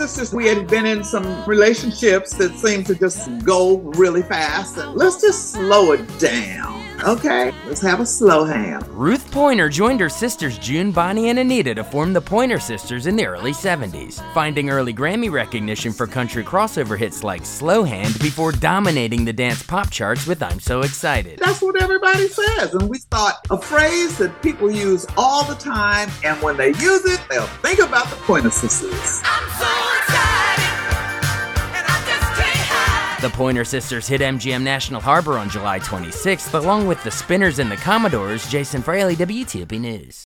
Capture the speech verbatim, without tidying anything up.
Sisters, we had been in some relationships that seemed to just go really fast. And let's just slow it down, okay? Let's have a slow ham. Ruth Pointer joined her sisters June, Bonnie, and Anita to form the Pointer Sisters in the early seventies, finding early Grammy recognition for country crossover hits like Slow Hand before dominating the dance pop charts with I'm So Excited. That's what everybody says, and we thought a phrase that people use all the time, and when they use it, they'll think about the Pointer Sisters. I'm so excited, and I just can't hide. The Pointer Sisters hit M G M National Harbor on July twenty-sixth, along with the Spinners and the Commodores. Jason Fraley, W T O P News.